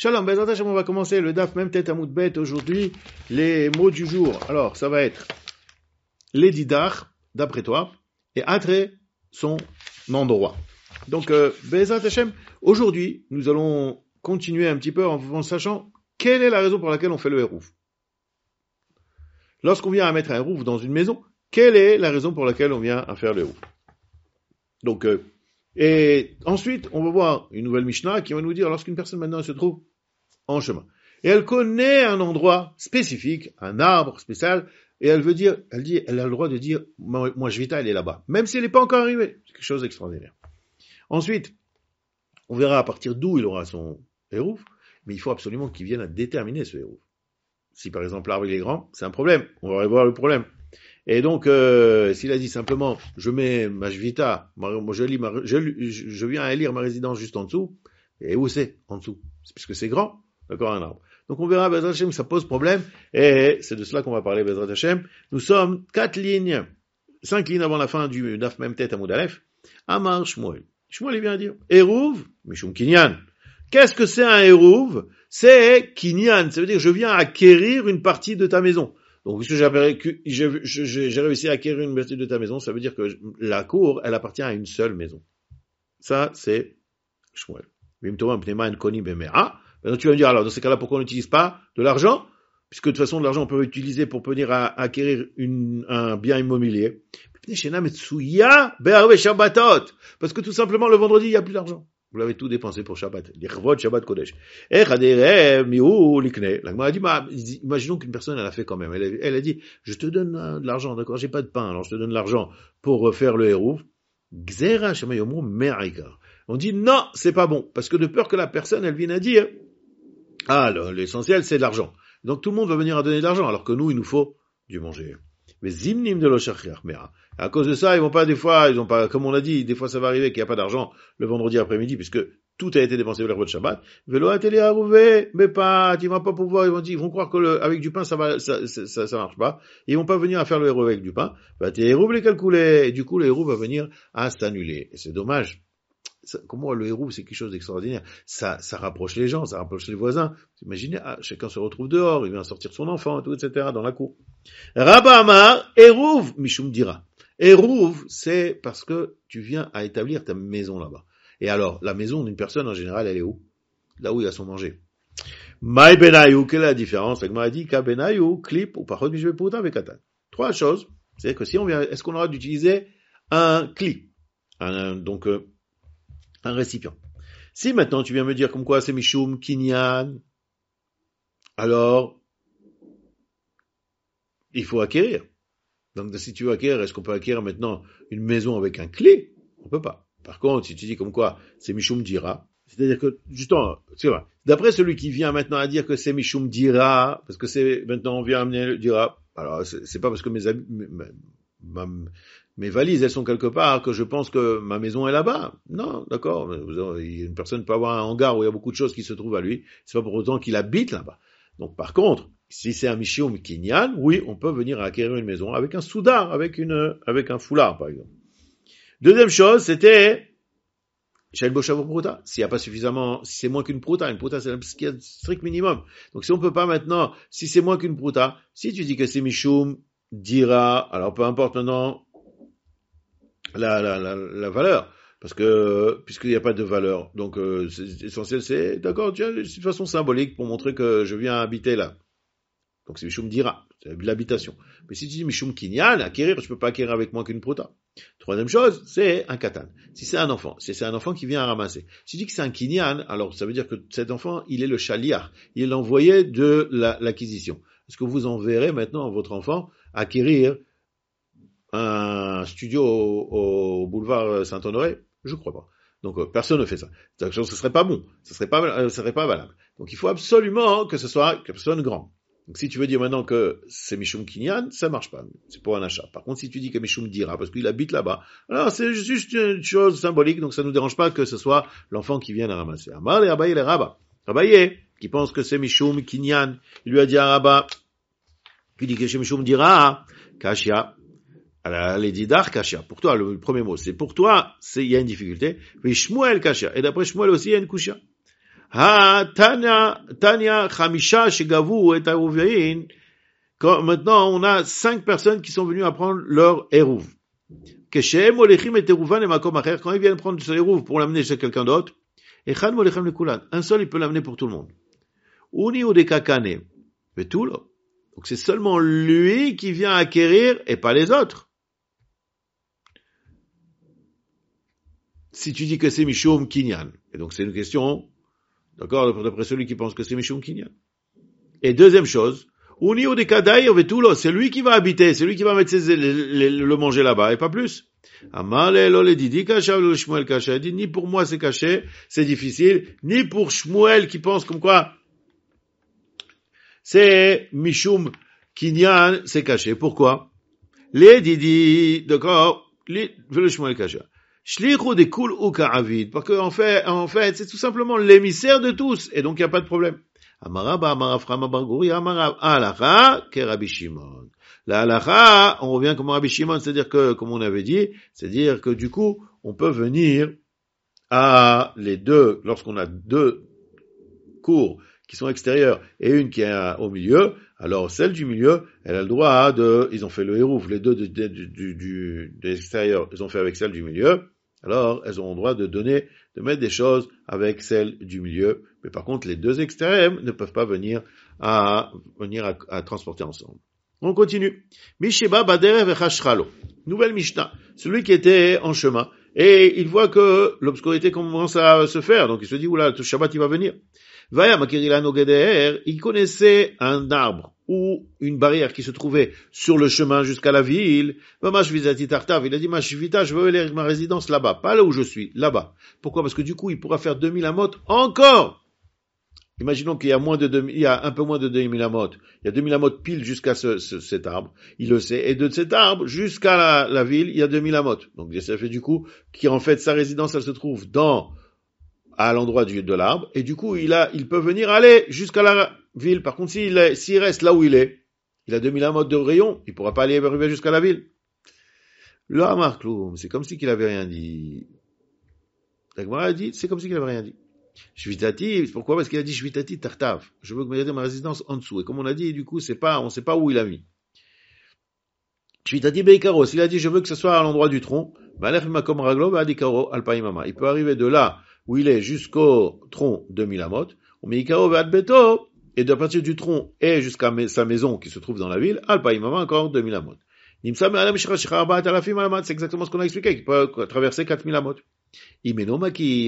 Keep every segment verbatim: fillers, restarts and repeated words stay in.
Shalom, Bezrat Hashem, on va commencer le Daf Mem Tet Amud Bet aujourd'hui. Les mots du jour. Alors, ça va être les didar, d'après toi, et Atre, son endroit. Donc, euh, Bezrat Hashem, aujourd'hui, nous allons continuer un petit peu en, en sachant quelle est la raison pour laquelle on fait le Hérouf. Lorsqu'on vient à mettre un Hérouf dans une maison, quelle est la raison pour laquelle on vient à faire le Hérouf? Donc, euh, et ensuite, on va voir une nouvelle Mishnah qui va nous dire lorsqu'une personne maintenant se trouve en chemin. Et elle connaît un endroit spécifique, un arbre spécial, et elle veut dire, elle dit, elle a le droit de dire, moi, moi Jvita, elle est là-bas. Même si elle n'est pas encore arrivée. C'est quelque chose d'extraordinaire. Ensuite, on verra à partir d'où il aura son Hérouf, mais il faut absolument qu'il vienne à déterminer ce Hérouf. Si par exemple l'arbre est grand, c'est un problème. On va voir le problème. Et donc, euh, s'il a dit simplement, je mets ma Jvita, moi je, lis ma, je, je viens à lire ma résidence juste en dessous, et où c'est en dessous? C'est puisque c'est grand, d'accord, un arbre. Donc on verra, Bezrat Hashem, que ça pose problème, et c'est de cela qu'on va parler, Bezrat Hashem. Nous sommes quatre lignes, cinq lignes avant la fin du Daf Mem Tet Amud Aleph. Amar Shmuel. Shmuel, il vient dire, Hérouv, Mishum Kinyan. Qu'est-ce que c'est un Hérouv? C'est Kinyan, ça veut dire je viens acquérir une partie de ta maison. Donc, puisque j'ai, j'ai, j'ai réussi à acquérir une partie de ta maison, ça veut dire que la cour, elle appartient à une seule maison. Ça, c'est Shmuel. Maintenant, tu vas me dire, alors, dans ces cas-là, pourquoi on n'utilise pas de l'argent? Puisque, de toute façon, de l'argent, on peut l'utiliser pour venir à, à acquérir une, un bien immobilier. Parce que, tout simplement, le vendredi, il n'y a plus d'argent. Vous l'avez tout dépensé pour Shabbat. L'Irvot Shabbat Kodesh. La Gemara a dit, bah, imaginons qu'une personne, elle a fait quand même. Elle a, elle a dit, je te donne euh, de l'argent, d'accord, j'ai pas de pain, alors je te donne de l'argent pour euh, faire le Hérouf. Gzera Shemayomu Merika. On dit, non, c'est pas bon. Parce que de peur que la personne, elle vienne à dire, ah, l'essentiel, c'est de l'argent. Donc tout le monde va venir à donner de l'argent, alors que nous, il nous faut du manger. Mais zimnim de l'oshachriach mera. À cause de ça, ils vont pas des fois, ils ont pas, comme on l'a dit, des fois ça va arriver qu'il n'y a pas d'argent le vendredi après-midi, puisque tout a été dépensé pour le Shabbat. Velo atelier arrouvé, mais pas, ils vont pas pouvoir, ils vont dire, ils vont croire que le, avec du pain ça va, ça, ça, ça, ça marche pas. Ils vont pas venir à faire le héros avec du pain. Va te héros les calculer, et du coup le héros va venir à s'annuler. Et c'est dommage. Ça, comment le héros, c'est quelque chose d'extraordinaire. Ça, ça rapproche les gens, ça rapproche les voisins. Vous imaginez, ah, chacun se retrouve dehors, il vient sortir son enfant, et tout, et cetera, dans la cour. Rabba Amar, Hérouv, Mishum dira. Hérouv, c'est parce que tu viens à établir ta maison là-bas. Et alors, la maison d'une personne, en général, elle est où? Là où il y a son manger. Maï Benayou, quelle est la différence? La Gemara dit, Ka Benayou, clip, ou parole, je vais pouta avec Katan. Trois choses. C'est que si on vient, est-ce qu'on aura d'utiliser un clip? Un, donc, euh, un récipient. Si maintenant tu viens me dire comme quoi c'est Mishum Kinyan, alors il faut acquérir. Donc si tu veux acquérir, est-ce qu'on peut acquérir maintenant une maison avec un clé? On peut pas. Par contre, si tu dis comme quoi c'est Mishum Dira, c'est-à-dire que justement, c'est vrai. D'après celui qui vient maintenant à dire que c'est Mishum Dira, parce que c'est maintenant on vient amener le Dira, alors c'est, c'est pas parce que mes amis, ma, ma, mes valises, elles sont quelque part, que je pense que ma maison est là-bas. Non, d'accord. Une personne peut avoir un hangar où il y a beaucoup de choses qui se trouvent à lui. C'est pas pour autant qu'il habite là-bas. Donc, par contre, si c'est un Mishum Kinyan, oui, on peut venir acquérir une maison avec un soudar, avec une, avec un foulard, par exemple. Deuxième chose, c'était, Shel Boshavur Prouta. S'il n'y a pas suffisamment, si c'est moins qu'une Prouta, une Prouta, c'est le strict minimum. Donc, si on peut pas maintenant, si c'est moins qu'une Prouta, si tu dis que c'est Mishum Dira, alors peu importe maintenant, La, la, la, la valeur, parce que puisqu'il n'y a pas de valeur, donc euh, c'est essentiel, c'est d'accord, tu as une façon symbolique pour montrer que je viens habiter là. Donc c'est Mishum Dira, c'est l'habitation. Mais si tu dis Mishum Kinyan, acquérir, je peux pas acquérir avec moins qu'une Prouta. Troisième chose, c'est un katan. Si c'est un enfant, si c'est un enfant qui vient à ramasser. Si tu dis que c'est un Kinyan, alors ça veut dire que cet enfant, il est le shaliach, il est l'envoyé de la, l'acquisition. Est-ce que vous enverrez maintenant votre enfant acquérir un studio au, au boulevard Saint-Honoré? Je crois pas. Donc euh, personne ne fait ça. Donc, ce serait pas bon, ce serait pas, euh, ce serait pas valable. Donc il faut absolument que ce soit que ce soit grand. Donc si tu veux dire maintenant que c'est Mishum Kinyan, ça marche pas. C'est pour un achat. Par contre, si tu dis que Mishum Dira, parce qu'il habite là-bas, alors c'est juste une chose symbolique. Donc ça nous dérange pas que ce soit l'enfant qui vienne à ramasser. Amar et Abaye les Rabba. Abaye qui pense que c'est Mishum Kinyan, il lui a dit à Rabba, qui dit que c'est Mishum Dira, Kashia. Alors, les didar kashia. Pour toi, le, le premier mot, c'est pour toi, c'est, il y a une difficulté. Mais Shmuel kashia. Et d'après Shmuel aussi, il y a une kusha. Ha, Tanya, Tanya, Chamisha, Shegavu, et Aruvain. Maintenant, on a cinq personnes qui sont venues apprendre leur Eruv. Keshem, Molechim et Eruvan et Makom Acher, quand ils viennent prendre ce Eruv pour l'amener chez quelqu'un d'autre, Echad Molechem Lekulan. Un seul, il peut l'amener pour tout le monde. Uni ou des Kakane. Mais tout là. Donc c'est seulement lui qui vient acquérir et pas les autres. Si tu dis que c'est Mishum Kinyan. Et donc c'est une question, d'accord, d'après celui qui pense que c'est Mishum Kinyan. Et deuxième chose, Uni ou des Kadaïr Vetulo, c'est lui qui va habiter, c'est lui qui va mettre ses, le, le, le manger là-bas et pas plus. Amale lo le didi kasha le Shmuel kasha. Dit ni pour moi c'est caché, c'est difficile, ni pour Shmuel qui pense comme quoi c'est Mishum Kinyan, c'est caché. Pourquoi? Les didi, d'accord, les le Shmuel kasha. Shlichu de kul ou ka'avid, parce qu'en fait, en fait, c'est tout simplement l'émissaire de tous, et donc il n'y a pas de problème. Amara ba amara frama bargouri amara alacha ke Rabbi Shimon. La alacha, on revient comme Rabbi Shimon, c'est-à-dire que, comme on avait dit, c'est-à-dire que du coup, on peut venir à les deux, lorsqu'on a deux cours qui sont extérieurs et une qui est au milieu, alors celle du milieu, elle a le droit de, ils ont fait le hérouf, les deux du, du, du, du, de l'extérieur, ils ont fait avec celle du milieu, alors elles ont le droit de donner, de mettre des choses avec celle du milieu, mais par contre les deux extrêmes ne peuvent pas venir à, venir à, à transporter ensemble. On continue. Misheba Baderev Echashralo. Nouvelle Mishnah. Celui qui était en chemin. Et il voit que l'obscurité commence à se faire. Donc il se dit, oula, le Shabbat il va venir. Vaya Makirilano Geder. Il connaissait un arbre ou une barrière qui se trouvait sur le chemin jusqu'à la ville. Mamash Vizati Tartav. Il a dit, Mashvita, je veux aller ma résidence là-bas. Pas là où je suis, là-bas. Pourquoi? Parce que du coup, il pourra faire deux mille amot encore. Imaginons qu'il y a moins de deux mille, il y a un peu moins de deux mille amot. Il y a deux mille amot pile jusqu'à ce, ce, cet arbre. Il le sait. Et de cet arbre jusqu'à la, la ville, il y a deux mille amot. Donc, ça fait du coup, qu'en fait, sa résidence, elle se trouve dans, à l'endroit du, de l'arbre. Et du coup, il a, il peut venir aller jusqu'à la ville. Par contre, s'il est, s'il reste là où il est, il a deux mille amot de rayon, il pourra pas aller arriver jusqu'à la ville. Là, Marc Loum, c'est comme si qu'il avait rien dit. La Gemara a dit, c'est comme si qu'il avait rien dit. Shvitati, pourquoi? Parce qu'il a dit Shvitati Tartav. Je veux que me ma résidence en dessous. Et comme on a dit, du coup, c'est pas, on sait pas où il a mis. Shvitati Beikaros. Il a dit, je veux que ce soit à l'endroit du tronc. Makom Raglo, Adikaro, Alpaimama. Il peut arriver de là où il est jusqu'au tronc de Milamot. Meikaro, Beto. Et de partir du tronc et jusqu'à sa maison qui se trouve dans la ville, Alpaimama encore deux mille amot. C'est exactement ce qu'on a expliqué. Il peut traverser quatre mille amot. Si maintenant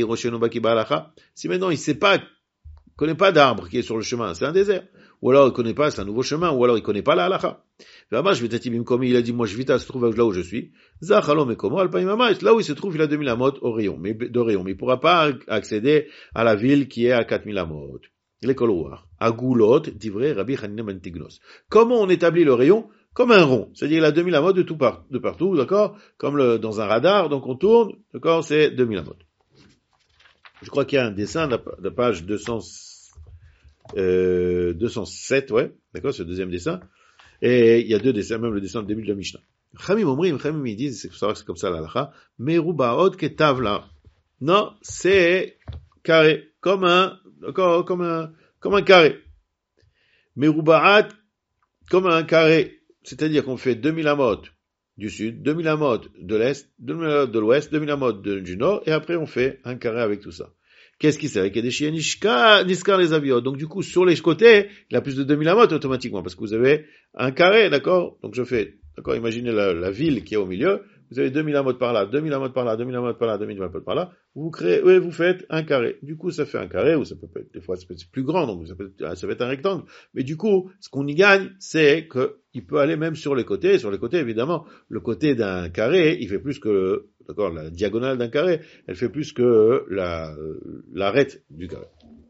il sait pas, connaît pas d'arbre qui est sur le chemin, c'est un désert. Ou alors il connaît pas, c'est un nouveau chemin, ou alors il connaît pas la halakha. Là-bas, je vais t'attimer comme il a dit, moi je vais se trouve là où je suis. Zachalo mais comment, là où il se trouve, il a deux mille amot au rayon, mais, de rayon, mais il pourra pas accéder à la ville qui est à quatre mille amot. L'école Ouar. Agoulot, divrei Rabbi Hanina ben Tignos. Comment on établit le rayon? Comme un rond. C'est-à-dire, il a deux mille amot de tout part, de partout, d'accord? Comme le, dans un radar, donc on tourne, d'accord? C'est deux mille amot. Je crois qu'il y a un dessin de la page deux cents, euh, deux cent sept, ouais. D'accord? C'est le deuxième dessin. Et il y a deux dessins, même le dessin du début de la Mishnah. Chamim Omrim, Chamim, ils disent, c'est pour savoir que c'est comme ça la halakha. Merubaot ketavla. Non, c'est carré. Comme un, d'accord? Comme un, comme un carré. Merubaat, comme un carré. C'est-à-dire qu'on fait deux mille amot du sud, deux mille amot de l'est, deux mille amot de l'ouest, deux mille amot du nord, et après on fait un carré avec tout ça. Qu'est-ce qui sert? Il y a des chiens niskar les aviot. Donc du coup, sur les côtés, il a plus de deux mille amot automatiquement, parce que vous avez un carré, d'accord? Donc je fais, d'accord, imaginez la, la ville qui est au milieu, vous avez deux mille amot par là, deux mille amot par là, deux mille amot par là, deux mille amot par là, vous créez, oui, vous faites un carré. Du coup, ça fait un carré, ou ça peut être, des fois, ça peut être plus grand, donc ça peut être, ça peut être un rectangle. Mais du coup, ce qu'on y gagne, c'est que il peut aller même sur les côtés. Sur les côtés, évidemment, le côté d'un carré, il fait plus que, d'accord, la diagonale d'un carré, elle fait plus que la, l'arête du carré.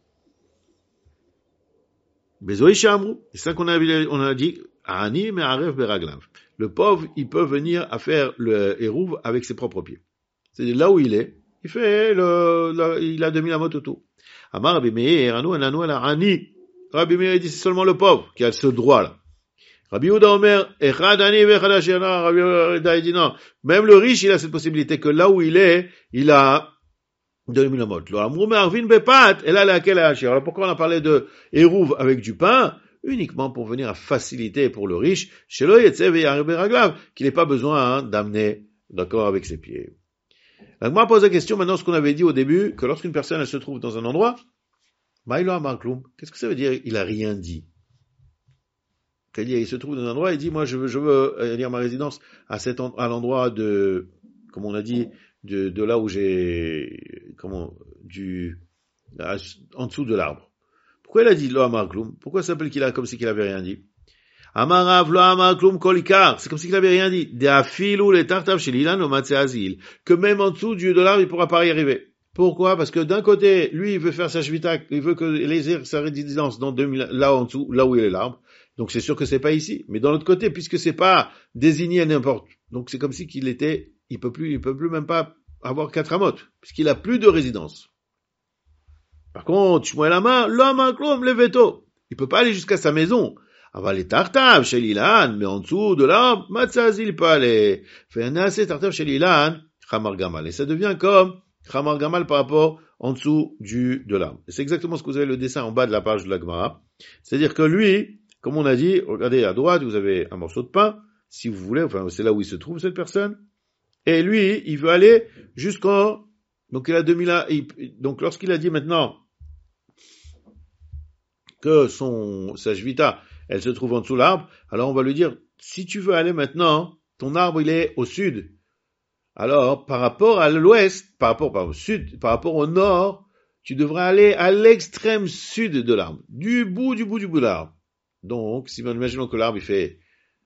Bezoï Shamrou. C'est ça qu'on a, on a dit, Ani me'arev beraglav. Le pauvre, il peut venir à faire le hérouv avec ses propres pieds. C'est-à-dire là où il est, il fait le, le il a deux mille amot autour. Amar Rabbi Meir, anu ananu ala ani. Rabbi Meir dit c'est seulement le pauvre qui a ce droit-là. Rabbi Yehuda Omer, echad ani ve'echad ashena. Rabbi Yehuda dit non. Même le riche, il a cette possibilité que là où il est, il a deux mille amot. Lo amrou me'arvin bepat, et là, laquelle est hachir. Alors pourquoi on a parlé de hérouve avec du pain? Uniquement pour venir à faciliter pour le riche, chez lo yetze ve'yarib beraglav, qu'il n'ait pas besoin hein, d'amener, d'accord, avec ses pieds. La Gemara pose la question maintenant, ce qu'on avait dit au début, que lorsqu'une personne elle se trouve dans un endroit, Maïlo amar kloum, qu'est-ce que ça veut dire? Il a rien dit. C'est-à-dire, il se trouve dans un endroit, il dit, moi, je veux, je veux euh, dire ma résidence à cet en, à l'endroit de, comme on a dit, de, de là où j'ai, comment, du, à, en dessous de l'arbre. Pourquoi il a dit lo amar kloum? Pourquoi ça s'appelle qu'il a comme si qu'il avait rien dit? Amarav lo amar kloum kolikar. C'est comme si qu'il avait rien dit. De afilou le tartav shelilan o matze azil. Que même en dessous du, de l'arbre, il pourra pas y arriver. Pourquoi? Parce que d'un côté, lui, il veut faire sa shvita, il veut que les sa résidence dans deux mille, là en dessous, là où il est l'arbre. Donc c'est sûr que c'est pas ici. Mais dans l'autre côté, puisque c'est pas désigné n'importe. Donc c'est comme si qu'il était, il peut plus, il peut plus même pas avoir quatre amotes. Puisqu'il a plus de résidence. Par contre, Shmuel Amar, l'homme a clom, le veto. Il peut pas aller jusqu'à sa maison. Avant les tartaves chez l'Ilan, mais en dessous de l'arbre, Matzazil il peut aller. Fait un assez tartave chez l'Ilan, Khamar Gamal. Et ça devient comme Khamar Gamal par rapport en dessous du, de l'arbre. Et c'est exactement ce que vous avez le dessin en bas de la page de la Gemara. C'est-à-dire que lui, comme on a dit, regardez à droite, vous avez un morceau de pain, si vous voulez, enfin, c'est là où il se trouve, cette personne. Et lui, il veut aller jusqu'en, donc il a deux mille, il, donc lorsqu'il a dit maintenant, que son, sa jvita, elle se trouve en dessous de l'arbre, alors on va lui dire, si tu veux aller maintenant, ton arbre il est au sud. Alors, par rapport à l'ouest, par rapport, par au sud, par rapport au nord, tu devrais aller à l'extrême sud de l'arbre. Du bout, du bout, du bout de l'arbre. Donc, si nous imaginons que l'arbre il fait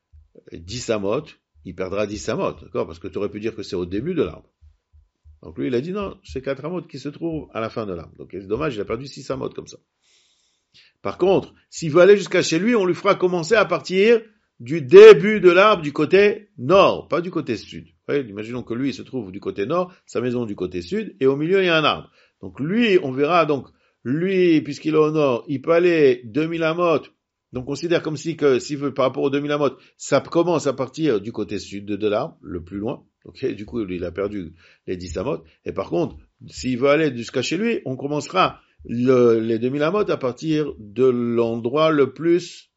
dix amotes, il perdra dix amotes, d'accord? Parce que tu aurais pu dire que c'est au début de l'arbre. Donc lui, il a dit non, c'est quatre amotes qui se trouvent à la fin de l'arbre. Donc c'est dommage, il a perdu six amotes comme ça. Par contre, s'il veut aller jusqu'à chez lui, on lui fera commencer à partir du début de l'arbre du côté nord, pas du côté sud. Ouais, imaginons que lui, il se trouve du côté nord, sa maison du côté sud, et au milieu, il y a un arbre. Donc lui, on verra, donc, lui, puisqu'il est au nord, il peut aller deux mille amotes. Donc on considère comme si que, s'il veut, par rapport aux deux mille amotes, ça commence à partir du côté sud de, de l'arbre, le plus loin. Ok, du coup, il a perdu les dix amotes. Et par contre, s'il veut aller jusqu'à chez lui, on commencera Le, les deux mille amotes à partir de l'endroit le plus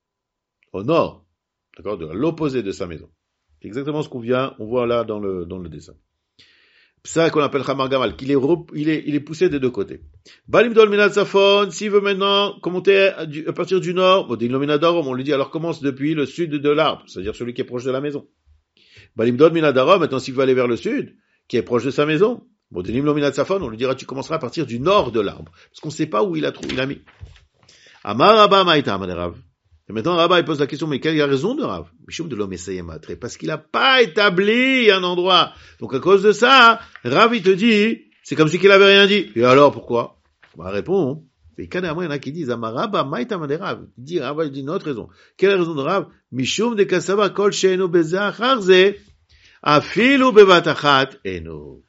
au nord, d'accord, de l'opposé de sa maison. C'est exactement ce qu'on vient, on voit là dans le, dans le dessin. C'est ça qu'on appelle Khamar Gamal, qu'il est, il est, il est poussé des deux côtés. Balim dol minat safon, s'il veut maintenant commenter à, à partir du nord, on lui dit alors commence depuis le sud de l'arbre, c'est-à-dire celui qui est proche de la maison. Balim dol minat darom, maintenant s'il veut aller vers le sud, qui est proche de sa maison, on lui dira, tu commenceras à partir du nord de l'arbre. Parce qu'on ne sait pas où il a trouvé, il a mis. Amar Rabba Maïta, Rav. Et maintenant, Rabba, il pose la question, mais quelle est la raison de Rav? Mishum de l'homme essaye à parce qu'il n'a pas établi un endroit. Donc, à cause de ça, Rav, il te dit, c'est comme si qu'il avait rien dit. Et alors, pourquoi? On va répondre. Et quand il y en a qui disent, Amar Rabba Maïta Rav. Il dit, Rabba, il dit une autre raison. Quelle est la raison de Rav? Mishum de Kasaba kol she'enu bezah charze, afilu bevatachat eno.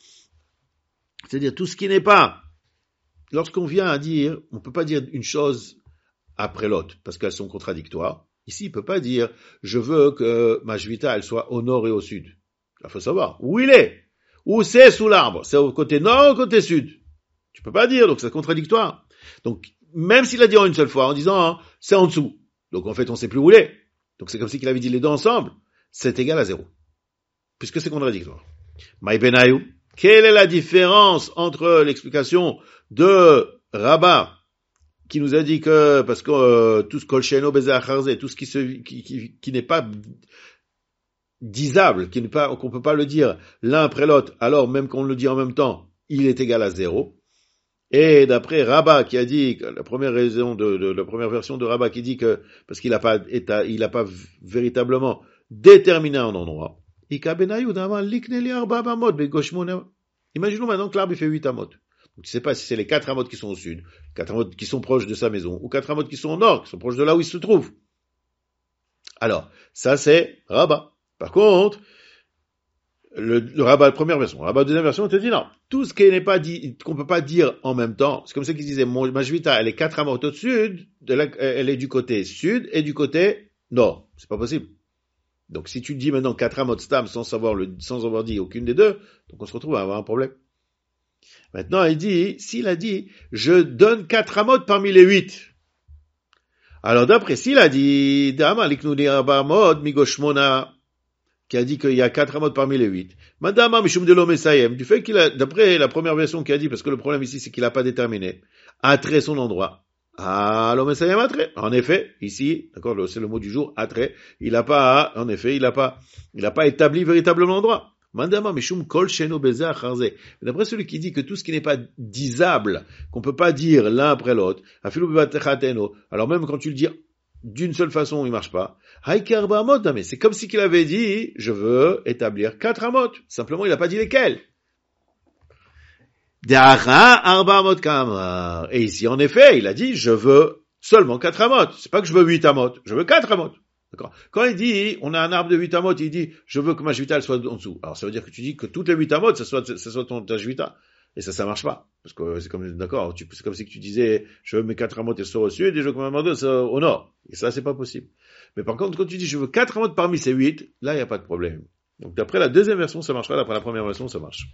C'est-à-dire tout ce qui n'est pas, lorsqu'on vient à dire, on ne peut pas dire une chose après l'autre, parce qu'elles sont contradictoires. Ici, il ne peut pas dire, je veux que ma jvita, elle soit au nord et au sud. Il faut savoir où il est, où c'est sous l'arbre, c'est au côté nord ou au côté sud. Tu peux pas dire, donc c'est contradictoire. Donc, même s'il a dit en une seule fois, en disant, hein, c'est en dessous. Donc en fait, on ne sait plus où il est. Donc c'est comme si qu'il avait dit les deux ensemble, c'est égal à zéro. Puisque c'est contradictoire. Maï benayou. Quelle est la différence entre l'explication de Rabat, qui nous a dit que, parce que euh, tout ce kolcheno bezeh acharze, tout ce qui, se, qui, qui, qui n'est pas disable, qui n'est pas, qu'on peut pas le dire l'un après l'autre, alors même qu'on le dit en même temps, il est égal à zéro. Et d'après Rabat qui a dit, la première raison de, de la première version de Rabat qui dit que, parce qu'il n'a pas, il n'a pas véritablement déterminé un endroit. Imaginons maintenant que l'arbre il fait huit amot. Donc tu ne sais pas si c'est les quatre amot qui sont au sud, quatre amot qui sont proches de sa maison, ou quatre amot qui sont au nord, qui sont proches de là où il se trouve. Alors, ça c'est Rabat. Par contre, le, le Rabat, la première version. Le Rabat, la deuxième version, on te dit non. Tout ce qui n'est pas dit, qu'on peut pas dire en même temps, c'est comme ça qu'ils disaient, mon, ma jvita, elle est quatre amot au sud, de la, elle est du côté sud et du côté nord. C'est pas possible. Donc, si tu dis maintenant quatre amot stam sans savoir le, sans avoir dit aucune des deux, donc on se retrouve à avoir un problème. Maintenant, il dit, s'il a dit, je donne quatre amot parmi les huit. Alors d'après, s'il a dit, Dama liknuni arba amot migoshmona, qui a dit qu'il y a quatre amot parmi les huit. Madama mishum de l'omesayem, du fait qu'il a, d'après la première version qui a dit, parce que le problème ici, c'est qu'il n'a pas déterminé, attrait son endroit. Ah, l'omesayem attrait. En effet, ici, d'accord, c'est le mot du jour, attrait. Il n'a pas, en effet, il n'a pas, il n'a pas établi véritablement l'endroit. Mandama mishum kol sheno beza acharze. D'après celui qui dit que tout ce qui n'est pas disable, qu'on peut pas dire l'un après l'autre, afilu bebatechateno, alors même quand tu le dis d'une seule façon, il marche pas. Haïkar arba amot, mais c'est comme si qu'il avait dit, je veux établir quatre amot. Simplement, il n'a pas dit lesquels. Dara arba amot kamar. Et ici, en effet, il a dit, je veux seulement quatre amot. C'est pas que je veux huit amot, je veux quatre amot. D'accord. Quand il dit, on a un arbre de huit amot, il dit, je veux que ma jvita, elle soit en dessous. Alors, ça veut dire que tu dis que toutes les huit amot, ça soit, ça soit ton, ta jvita. Et ça, ça marche pas. Parce que c'est comme, d'accord, tu, c'est comme si tu disais, je veux mes quatre amot, elles soient au sud, et je veux que ma amot soit au nord. Et ça, c'est pas possible. Mais par contre, quand tu dis, je veux quatre amot parmi ces huit, là, il n'y a pas de problème. Donc, d'après la deuxième version, ça marche pas, d'après la première version, ça marche.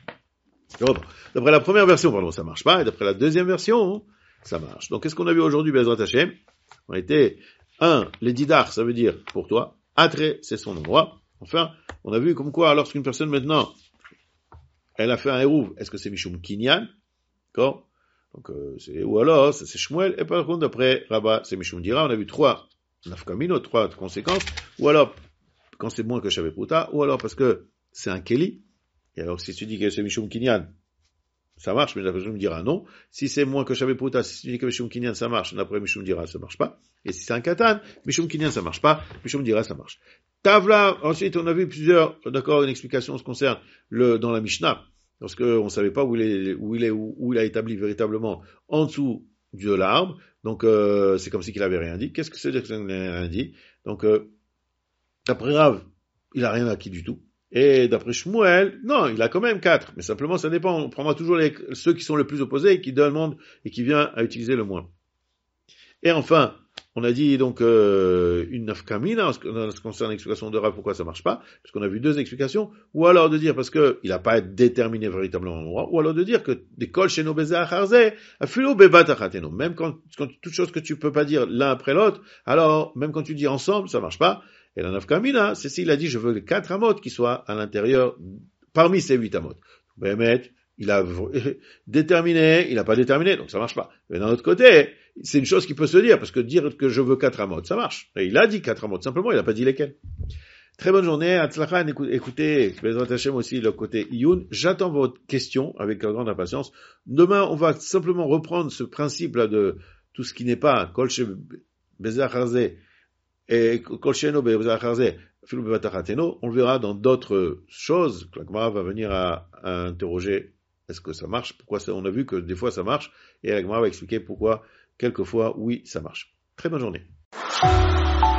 D'après la première version, pardon, ça marche pas, et d'après la deuxième version, ça marche. Donc, qu'est-ce qu'on a vu aujourd'hui, Bezrat Hashem? On a été, un, les didar, ça veut dire pour toi. Attrait, c'est son endroit. Enfin, on a vu comme quoi, lorsqu'une personne maintenant, elle a fait un hérouv, est-ce que c'est Mishum Kinyan? D'accord? Donc, euh, c'est, ou alors, c'est, c'est Shmuel, et par contre, d'après Rabat, c'est Mishum Dira. On a vu trois nafkamino, trois conséquences. Ou alors, quand c'est moins que Shaveh Pruta, ou alors parce que c'est un Keli. Et alors, si tu dis que c'est Mishum Kinyan, ça marche, mais d'après Mishum Dira, non. Si c'est moins que Shaveh Pruta, si tu dis que Mishum Kinyan, ça marche, d'après Mishum Dira, ça marche pas. Et si c'est un Katan, Mishum Kinyan, ça marche pas, Mishum Dira, ça marche. Tavla, ensuite, on a vu plusieurs, d'accord, une explication en ce qui concerne le, dans la Mishnah, parce qu'on ne savait pas où il est, où il est, où, où il a établi véritablement en dessous de l'arbre. Donc, euh, c'est comme si qu'il avait rien dit. Qu'est-ce que c'est dire qu'il n'a rien dit? Donc, euh, d'après Rav, il a rien acquis du tout. Et d'après Shmuel, non, il a quand même quatre. Mais simplement, ça dépend. On prendra toujours les, ceux qui sont le plus opposés et qui demandent et qui viennent à utiliser le moins. Et enfin, on a dit donc euh, une nafkamina en ce qui concerne l'explication de Rav, pourquoi ça marche pas, parce qu'on a vu deux explications, ou alors de dire parce que il n'a pas déterminé véritablement l'endroit, ou alors de dire que des kol sheno beza acharze, afilu bebatachateno, même quand, quand toute chose que tu peux pas dire l'un après l'autre, alors même quand tu dis ensemble, ça marche pas. Et la nafkamina, c'est s'il a dit je veux les quatre amot qui soient à l'intérieur parmi ces huit amot. Bémet, il a déterminé, il n'a pas déterminé, donc ça marche pas. Mais d'un autre côté, c'est une chose qui peut se dire, parce que dire que je veux quatre amot, ça marche. Et il a dit quatre amot, simplement, il n'a pas dit lesquels. Très bonne journée, Atzlachan, écoutez, Bezrat Hashem aussi, le côté Iyun. J'attends votre question avec grande impatience. Demain, on va simplement reprendre ce principe-là de tout ce qui n'est pas Kol She Beza Acharze et Kol Sheno Beza Acharze, Afilu Bebatachateno. On le verra dans d'autres choses que la Gemara va venir à, à interroger. Est-ce que ça marche? Pourquoi ça? On a vu que des fois ça marche, et la Gemara va expliquer pourquoi quelquefois oui ça marche. Très bonne journée.